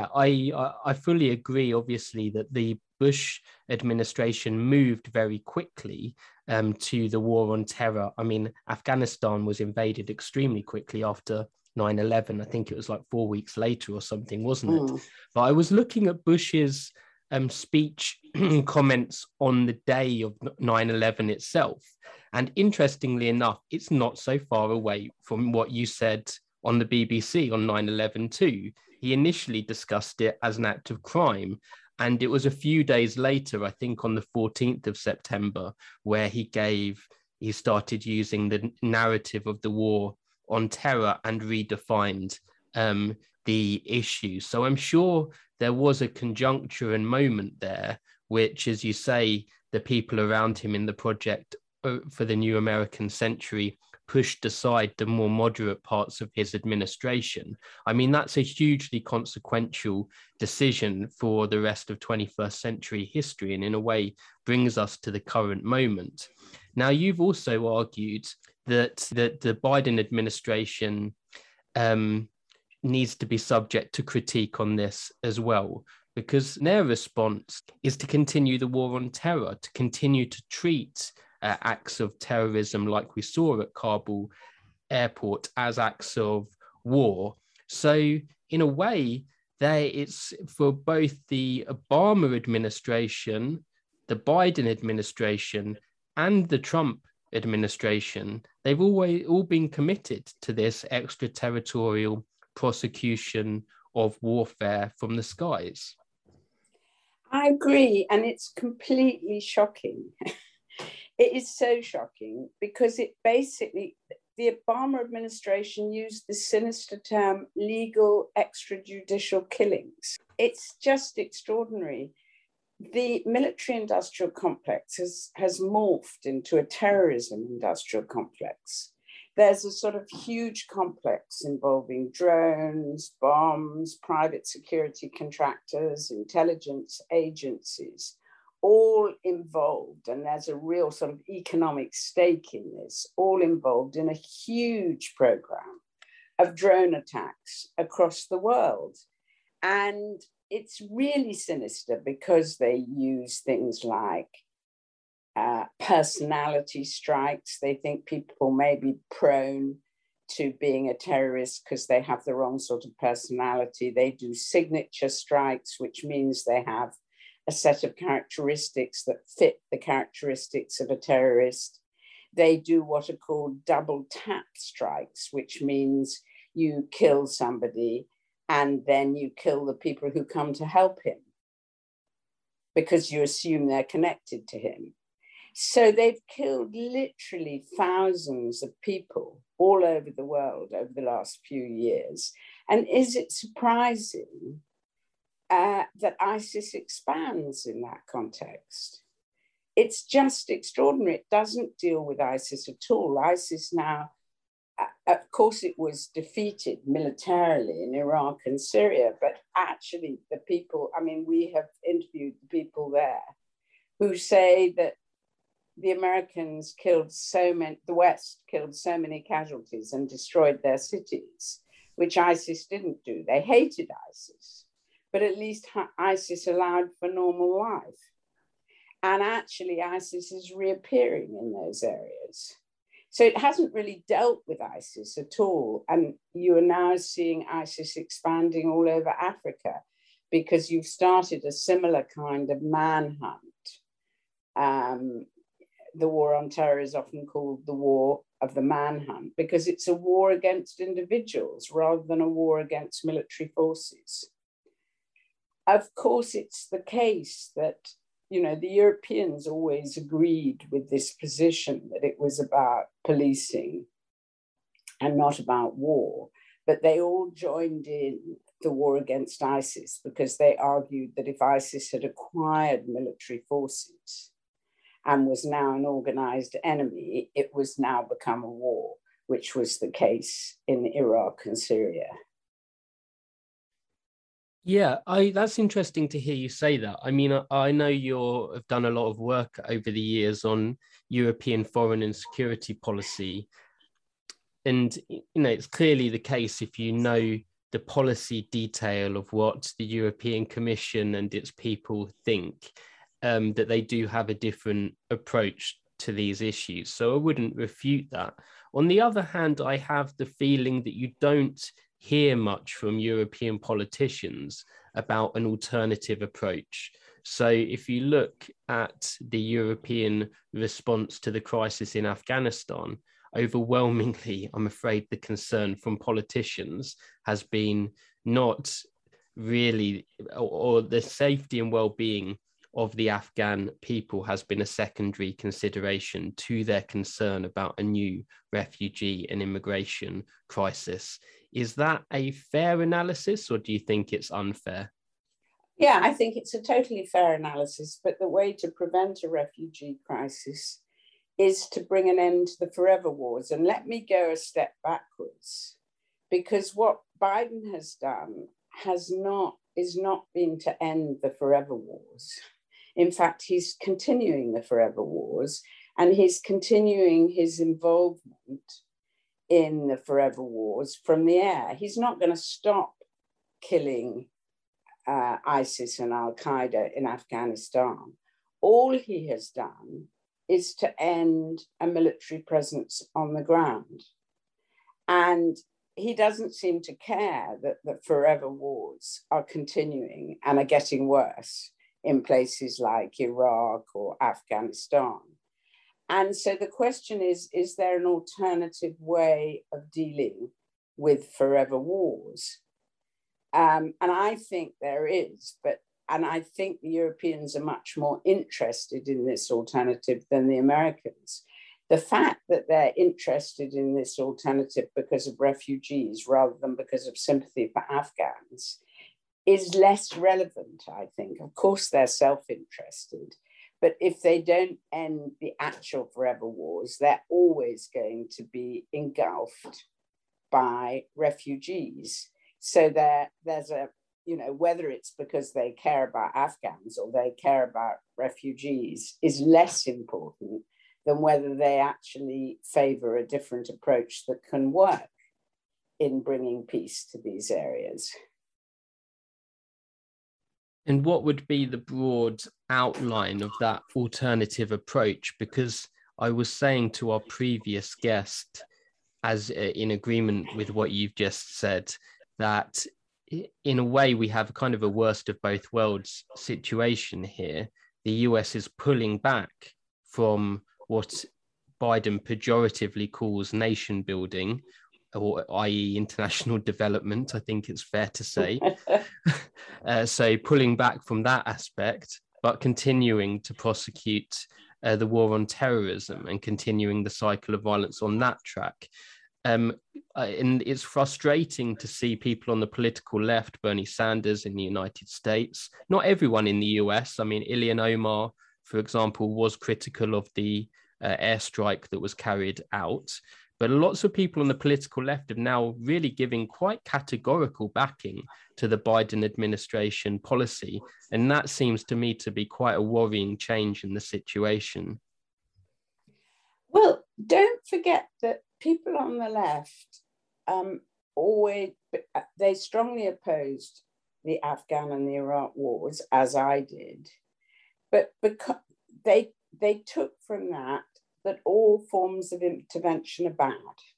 I fully agree, obviously, that the Bush administration moved very quickly to the war on terror. I mean, Afghanistan was invaded extremely quickly after 9/11. I think it was like 4 weeks later or something, wasn't it? But I was looking at Bush's speech comments on the day of 9/11 itself. And interestingly enough, it's not so far away from what you said on the BBC on 9/11 too. He initially discussed it as an act of crime. And it was a few days later, I think on the 14th of September, where he started using the narrative of the war on terror and redefined the issue. So I'm sure there was a conjuncture and moment there, which, as you say, the people around him in the project for the New American Century pushed aside the more moderate parts of his administration. I mean, that's a hugely consequential decision for the rest of 21st century history, and in a way brings us to the current moment. Now, you've also argued that the Biden administration needs to be subject to critique on this as well, because their response is to continue the war on terror, to continue to treat acts of terrorism like we saw at Kabul airport as acts of war. So in a way, it's for both the Obama administration, the Biden administration, and the Trump administration, they've all been committed to this extraterritorial prosecution of warfare from the skies. I agree, and it's completely shocking. It is so shocking because it basically, the Obama administration used the sinister term legal extrajudicial killings. It's just extraordinary. The military-industrial complex has morphed into a terrorism industrial complex. There's a sort of huge complex involving drones, bombs, private security contractors, intelligence agencies, all involved, and there's a real sort of economic stake in this, all involved in a huge program of drone attacks across the world. And it's really sinister because they use things like personality strikes. They think people may be prone to being a terrorist because they have the wrong sort of personality. They do signature strikes, which means they have a set of characteristics that fit the characteristics of a terrorist. They do what are called double tap strikes, which means you kill somebody and then you kill the people who come to help him because you assume they're connected to him. So they've killed literally thousands of people all over the world over the last few years. And is it surprising that ISIS expands in that context. It's just extraordinary. It doesn't deal with ISIS at all. ISIS now, of course, it was defeated militarily in Iraq and Syria, but actually the people, I mean, we have interviewed the people there who say that the Americans killed so many, the West killed so many casualties and destroyed their cities, which ISIS didn't do. They hated ISIS, but at least ISIS allowed for normal life. And actually, ISIS is reappearing in those areas. So it hasn't really dealt with ISIS at all. And you are now seeing ISIS expanding all over Africa because you've started a similar kind of manhunt. The war on terror is often called the war of the manhunt because it's a war against individuals rather than a war against military forces. Of course, it's the case that, you know, the Europeans always agreed with this position that it was about policing and not about war, but they all joined in the war against ISIS because they argued that if ISIS had acquired military forces and was now an organized enemy, it was now become a war, which was the case in Iraq and Syria. Yeah, that's interesting to hear you say that. I mean, I know you've done a lot of work over the years on European foreign and security policy. And, you know, it's clearly the case if you know the policy detail of what the European Commission and its people think, that they do have a different approach to these issues. So I wouldn't refute that. On the other hand, I have the feeling that you don't hear much from European politicians about an alternative approach. So if you look at the European response to the crisis in Afghanistan, overwhelmingly, I'm afraid the concern from politicians has been not really, or the safety and well-being of the Afghan people has been a secondary consideration to their concern about a new refugee and immigration crisis. Is that a fair analysis, or do you think it's unfair? Yeah, I think it's a totally fair analysis, but the way to prevent a refugee crisis is to bring an end to the forever wars. And let me go a step backwards, because what Biden has done is not been to end the forever wars. In fact, he's continuing the forever wars, and he's continuing his involvement in the forever wars from the air. He's not going to stop killing ISIS and Al-Qaeda in Afghanistan. All he has done is to end a military presence on the ground. And he doesn't seem to care that the forever wars are continuing and are getting worse in places like Iraq or Afghanistan. And so the question is there an alternative way of dealing with forever wars? And I think there is, and I think the Europeans are much more interested in this alternative than the Americans. The fact that they're interested in this alternative because of refugees rather than because of sympathy for Afghans is less relevant, I think. Of course, they're self-interested, but if they don't end the actual forever wars, they're always going to be engulfed by refugees. So there's a, you know, whether it's because they care about Afghans or they care about refugees is less important than whether they actually favor a different approach that can work in bringing peace to these areas. And what would be the broad outline of that alternative approach? Because I was saying to our previous guest, as in agreement with what you've just said, that in a way we have kind of a worst of both worlds situation here. The US is pulling back from what Biden pejoratively calls nation building, or i.e. international development, I think it's fair to say. So pulling back from that aspect, but continuing to prosecute the war on terrorism and continuing the cycle of violence on that track. And it's frustrating to see people on the political left, Bernie Sanders in the United States, not everyone in the US. I mean, Ilhan Omar, for example, was critical of the airstrike that was carried out. But lots of people on the political left have now really given quite categorical backing to the Biden administration policy. And that seems to me to be quite a worrying change in the situation. Well, don't forget that people on the left they strongly opposed the Afghan and the Iraq wars, as I did. But because they took from that all forms of intervention are bad.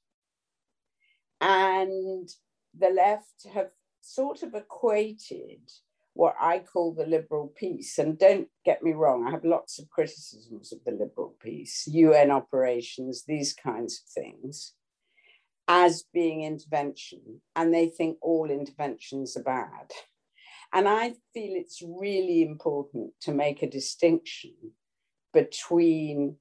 And the left have sort of equated what I call the liberal peace. And don't get me wrong, I have lots of criticisms of the liberal peace, UN operations, these kinds of things, as being intervention. And they think all interventions are bad. And I feel it's really important to make a distinction between,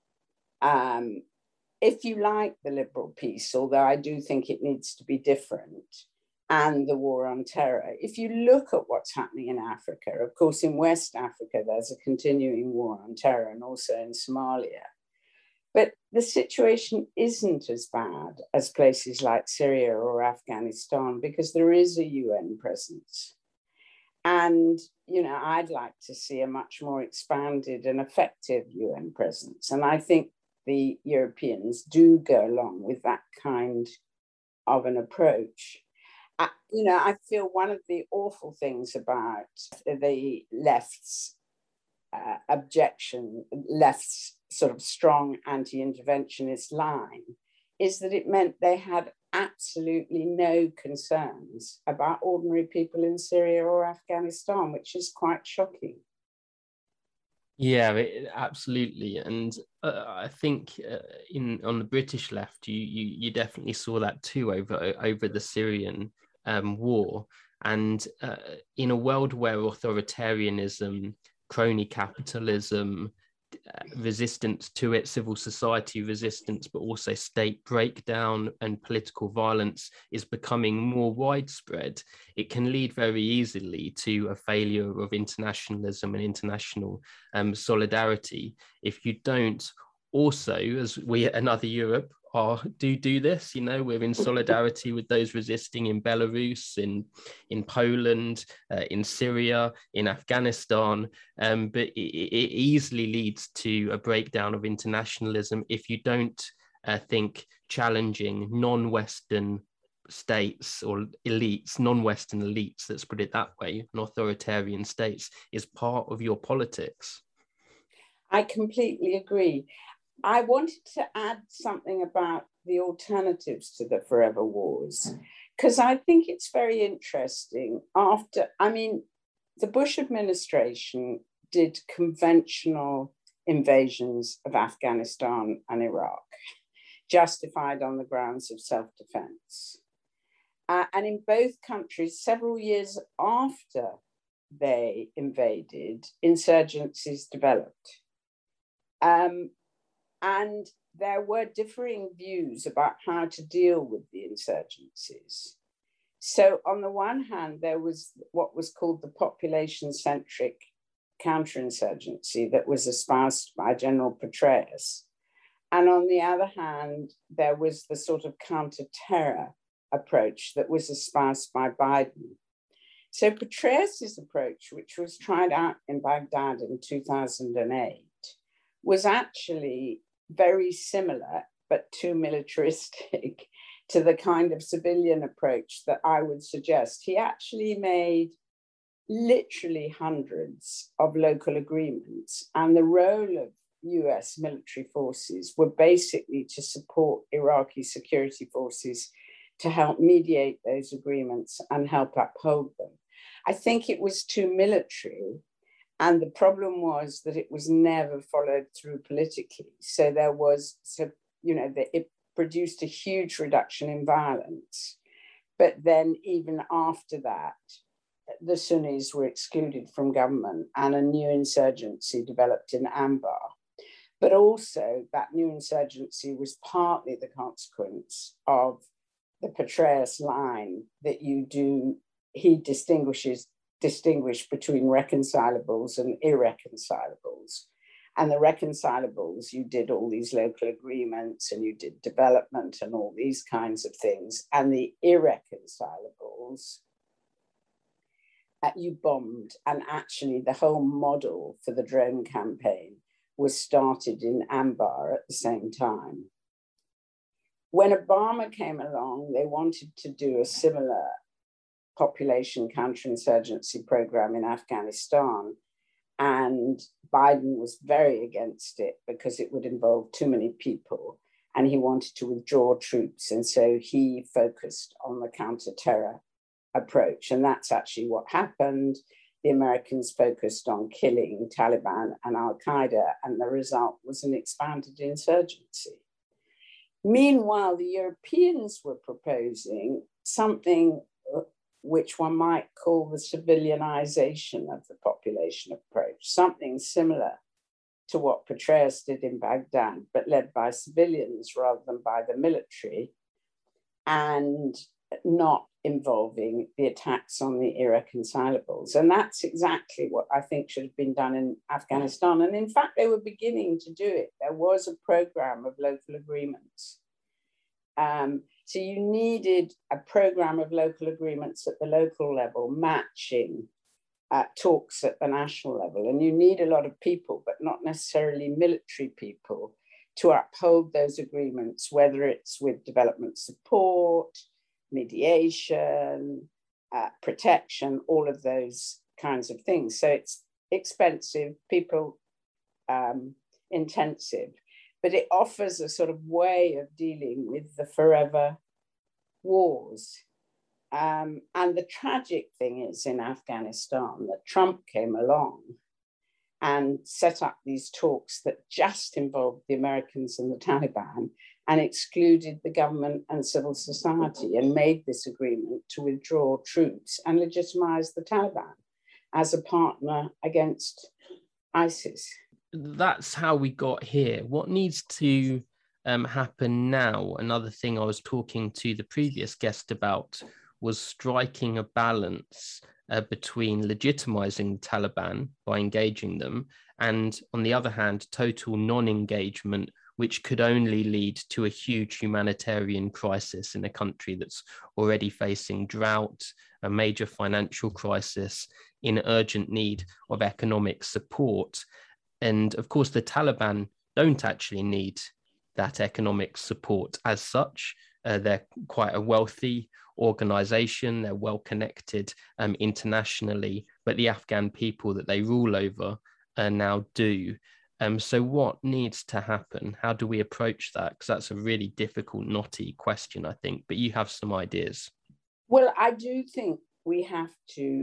if you like the liberal peace, although I do think it needs to be different, and the war on terror. If you look at what's happening in Africa, of course, in West Africa, there's a continuing war on terror, and also in Somalia. But the situation isn't as bad as places like Syria or Afghanistan, because there is a UN presence. And, you know, I'd like to see a much more expanded and effective UN presence. And I think the Europeans do go along with that kind of an approach. I feel one of the awful things about the left's left's sort of strong anti-interventionist line, is that it meant they had absolutely no concerns about ordinary people in Syria or Afghanistan, which is quite shocking. Yeah, absolutely. And I think on the British left, you definitely saw that too over the Syrian war. And in a world where authoritarianism, crony capitalism, resistance to it, civil society resistance, but also state breakdown and political violence is becoming more widespread, it can lead very easily to a failure of internationalism and international solidarity if you don't also, as we at Another Europe do this. You know, we're in solidarity with those resisting in Belarus, in Poland, in Syria, in Afghanistan, but it easily leads to a breakdown of internationalism if you don't think challenging non-Western states or elites, non-Western elites, let's put it that way, and authoritarian states is part of your politics. I completely agree. I wanted to add something about the alternatives to the forever wars, because I think it's very interesting. The Bush administration did conventional invasions of Afghanistan and Iraq, justified on the grounds of self-defense. And in both countries, several years after they invaded, insurgencies developed. And there were differing views about how to deal with the insurgencies. So on the one hand, there was what was called the population-centric counterinsurgency that was espoused by General Petraeus. And on the other hand, there was the sort of counter-terror approach that was espoused by Biden. So Petraeus's approach, which was tried out in Baghdad in 2008, was actually very similar, but too militaristic to the kind of civilian approach that I would suggest. He actually made literally hundreds of local agreements, and the role of US military forces were basically to support Iraqi security forces to help mediate those agreements and help uphold them. I think it was too military. And the problem was that it was never followed through politically. So it produced a huge reduction in violence. But then even after that, the Sunnis were excluded from government and a new insurgency developed in Anbar. But also that new insurgency was partly the consequence of the Petraeus line that he distinguished between reconcilables and irreconcilables. And the reconcilables, you did all these local agreements and you did development and all these kinds of things. And the irreconcilables, you bombed. And actually the whole model for the drone campaign was started in Anbar at the same time. When Obama came along, they wanted to do a similar population counterinsurgency program in Afghanistan. And Biden was very against it because it would involve too many people. And he wanted to withdraw troops. And so he focused on the counter-terror approach. And that's actually what happened. The Americans focused on killing Taliban and Al-Qaeda, and the result was an expanded insurgency. Meanwhile, the Europeans were proposing something which one might call the civilianization of the population approach, something similar to what Petraeus did in Baghdad, but led by civilians rather than by the military, and not involving the attacks on the irreconcilables. And that's exactly what I think should have been done in Afghanistan. And in fact, they were beginning to do it. There was a program of local agreements. So you needed a program of local agreements at the local level, matching talks at the national level. And you need a lot of people, but not necessarily military people, to uphold those agreements, whether it's with development support, mediation, protection, all of those kinds of things. So it's expensive, people intensive, but it offers a sort of way of dealing with the forever wars. And the tragic thing is in Afghanistan that Trump came along and set up these talks that just involved the Americans and the Taliban and excluded the government and civil society, and made this agreement to withdraw troops and legitimize the Taliban as a partner against ISIS. That's how we got here. What needs to happen now? Another thing I was talking to the previous guest about was striking a balance between legitimizing the Taliban by engaging them, and on the other hand, total non-engagement, which could only lead to a huge humanitarian crisis in a country that's already facing drought, a major financial crisis, in urgent need of economic support. And of course, the Taliban don't actually need that economic support as such. They're quite a wealthy organization, they're well connected internationally, but the Afghan people that they rule over now do. So what needs to happen? How do we approach that? Because that's a really difficult, knotty question, I think, but you have some ideas. Well, I do think we have to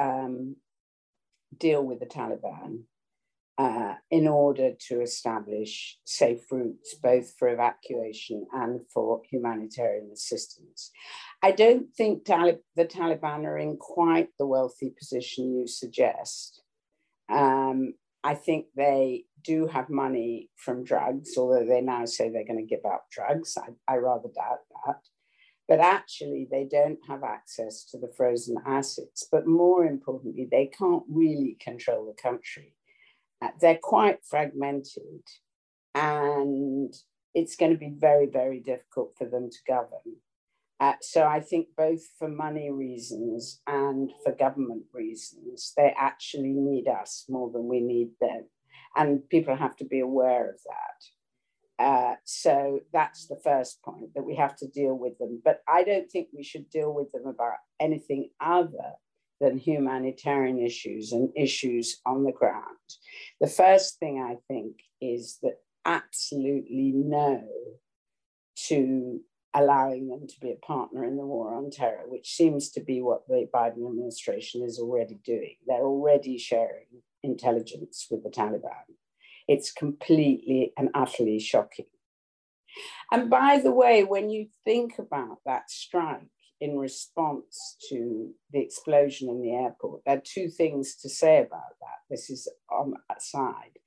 deal with the Taliban in order to establish safe routes, both for evacuation and for humanitarian assistance. I don't think the Taliban are in quite the wealthy position you suggest. I think they do have money from drugs, although they now say they're going to give up drugs. I rather doubt that. But actually, they don't have access to the frozen assets. But more importantly, they can't really control the country. They're quite fragmented, and it's going to be very, very difficult for them to govern. So I think both for money reasons and for government reasons, they actually need us more than we need them. And people have to be aware of that. So that's the first point, that we have to deal with them. But I don't think we should deal with them about anything other than humanitarian issues and issues on the ground. The first thing I think is that absolutely no to allowing them to be a partner in the war on terror, which seems to be what the Biden administration is already doing. They're already sharing intelligence with the Taliban. It's completely and utterly shocking. And by the way, when you think about that strike in response to the explosion in the airport, there are two things to say about that. This is on that side.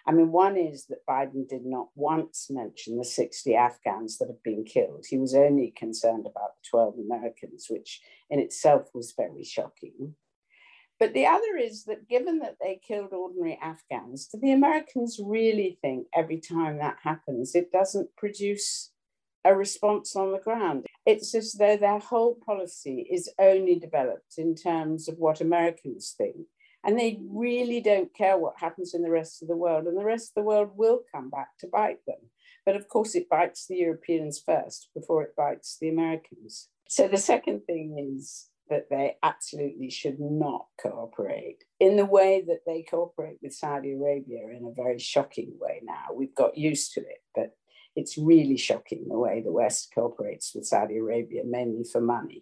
I mean, one is that Biden did not once mention the 60 Afghans that have been killed. He was only concerned about the 12 Americans, which in itself was very shocking. But the other is that given that they killed ordinary Afghans, do the Americans really think every time that happens, it doesn't produce a response on the ground? It's as though their whole policy is only developed in terms of what Americans think. And they really don't care what happens in the rest of the world. And the rest of the world will come back to bite them. But of course, it bites the Europeans first before it bites the Americans. So the second thing is that they absolutely should not cooperate in the way that they cooperate with Saudi Arabia in a very shocking way now. We've got used to it, but it's really shocking the way the West cooperates with Saudi Arabia, mainly for money.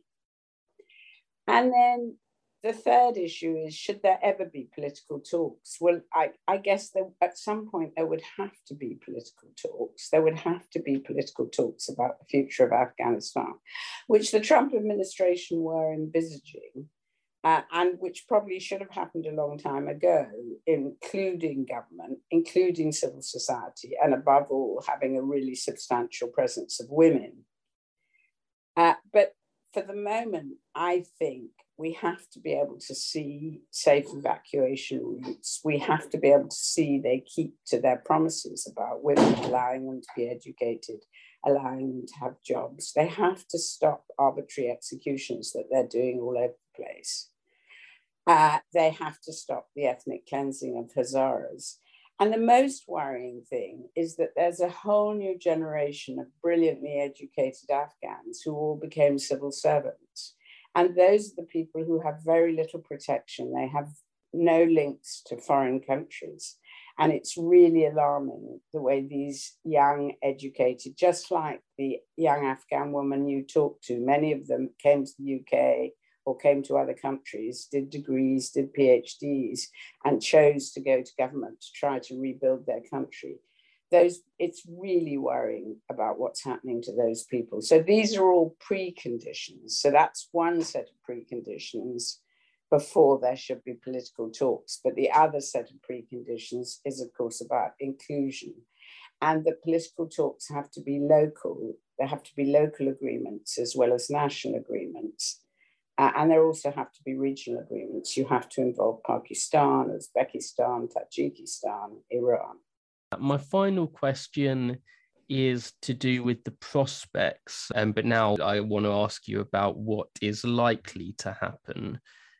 And then the third issue is, should there ever be political talks? Well, I guess at some point there would have to be political talks. There would have to be political talks about the future of Afghanistan, which the Trump administration were envisaging, and which probably should have happened a long time ago, including government, including civil society, and above all, having a really substantial presence of women. But for the moment, I think we have to be able to see safe evacuation routes. We have to be able to see they keep to their promises about women, allowing them to be educated, allowing them to have jobs. They have to stop arbitrary executions that they're doing all over the place. They have to stop the ethnic cleansing of Hazaras. And the most worrying thing is that there's a whole new generation of brilliantly educated Afghans who all became civil servants. And those are the people who have very little protection. They have no links to foreign countries. And it's really alarming the way these young, educated, just like the young Afghan woman you talked to, many of them came to the UK or came to other countries, did degrees, did PhDs, and chose to go to government to try to rebuild their country. It's really worrying about what's happening to those people. So these are all preconditions. So that's one set of preconditions before there should be political talks. But the other set of preconditions is, of course, about inclusion. And the political talks have to be local. There have to be local agreements as well as national agreements. And there also have to be regional agreements. You have to involve Pakistan, Uzbekistan, Tajikistan, Iran. My final question is to do with the prospects, but now I want to ask you about what is likely to happen.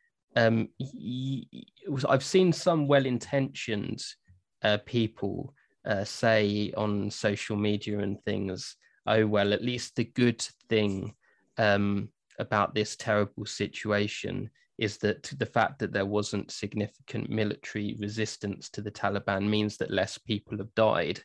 I've seen some well-intentioned people say on social media and things, oh, well, at least the good thing about this terrible situation is that the fact that there wasn't significant military resistance to the Taliban means that less people have died.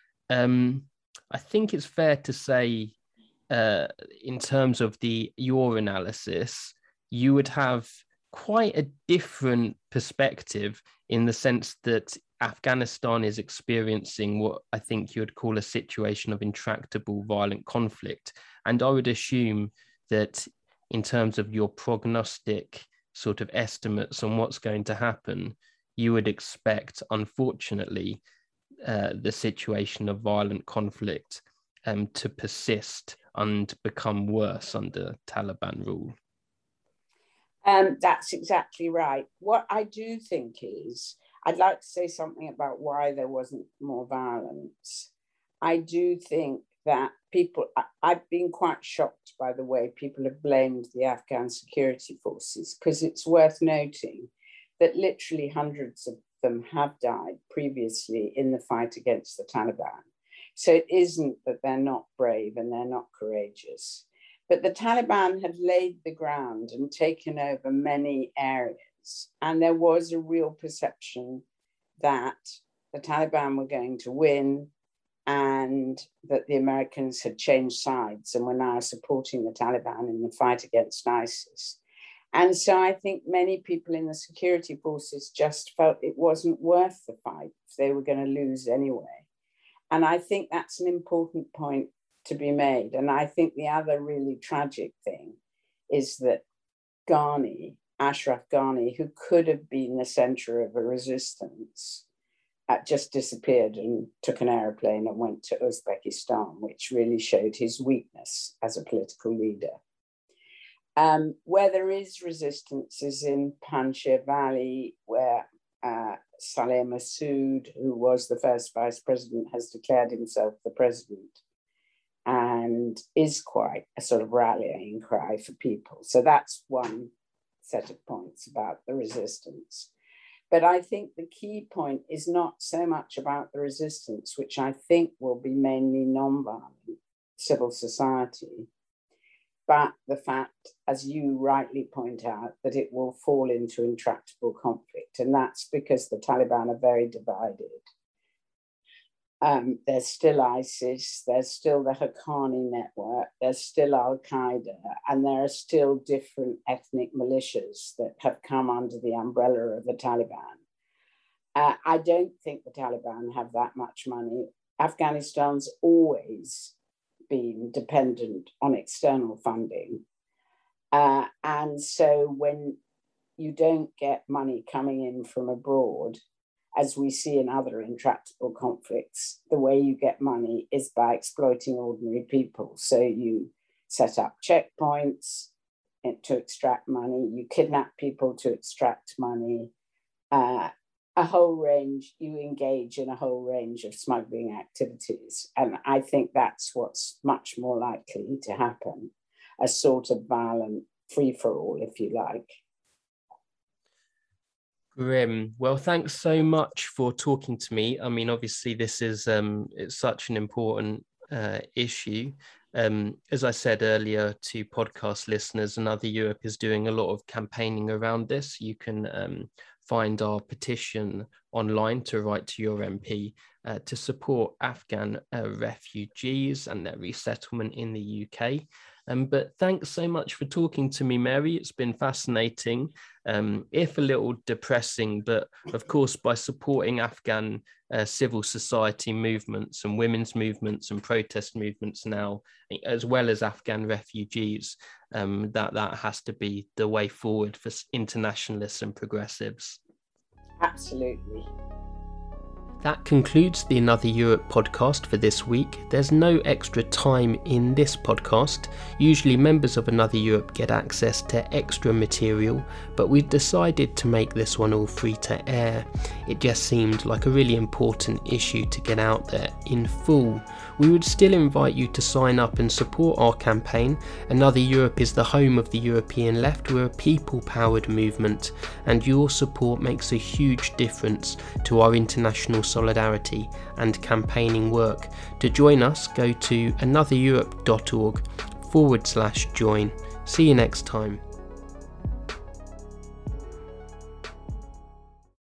I think it's fair to say, in terms of your analysis, you would have quite a different perspective in the sense that Afghanistan is experiencing what I think you would call a situation of intractable violent conflict. And I would assume that in terms of your prognostic sort of estimates on what's going to happen, you would expect, unfortunately, the situation of violent conflict to persist and become worse under Taliban rule. That's exactly right. What I do think is, I'd like to say something about why there wasn't more violence. I do think that I've been quite shocked by the way people have blamed the Afghan security forces, because it's worth noting that literally hundreds of them have died previously in the fight against the Taliban. So it isn't that they're not brave and they're not courageous, but the Taliban had laid the ground and taken over many areas. And there was a real perception that the Taliban were going to win, and that the Americans had changed sides and were now supporting the Taliban in the fight against ISIS. And so I think many people in the security forces just felt it wasn't worth the fight if they were going to lose anyway. And I think that's an important point to be made. And I think the other really tragic thing is that Ashraf Ghani, who could have been the center of a resistance, just disappeared and took an aeroplane and went to Uzbekistan, which really showed his weakness as a political leader. Where there is resistance is in Panjshir Valley, where Saleh Massoud, who was the first vice president, has declared himself the president and is quite a sort of rallying cry for people. So that's one set of points about the resistance. But I think the key point is not so much about the resistance, which I think will be mainly non-violent civil society, but the fact, as you rightly point out, that it will fall into intractable conflict. And that's because the Taliban are very divided. There's still ISIS, there's still the Haqqani network, there's still Al-Qaeda, and there are still different ethnic militias that have come under the umbrella of the Taliban. I don't think the Taliban have that much money. Afghanistan's always been dependent on external funding. And so when you don't get money coming in from abroad, as we see in other intractable conflicts, the way you get money is by exploiting ordinary people. So you set up checkpoints to extract money, you kidnap people to extract money, you engage in a whole range of smuggling activities. And I think that's what's much more likely to happen, a sort of violent free-for-all, if you like. Grim. Well, thanks so much for talking to me. I mean, obviously, this is it's such an important issue. As I said earlier to podcast listeners, Another Europe is doing a lot of campaigning around this. You can find our petition online to write to your MP to support Afghan refugees and their resettlement in the UK. But thanks so much for talking to me, Mary. It's been fascinating, if a little depressing, but of course, by supporting Afghan civil society movements and women's movements and protest movements now, as well as Afghan refugees, that has to be the way forward for internationalists and progressives. Absolutely. That concludes the Another Europe podcast for this week. There's no extra time in this podcast. Usually members of Another Europe get access to extra material, but we've decided to make this one all free to air. It just seemed like a really important issue to get out there in full. We would still invite you to sign up and support our campaign. Another Europe is the home of the European left. We're a people-powered movement, and your support makes a huge difference to our international solidarity and campaigning work. To join us, go to anothereurope.org/join. See you next time.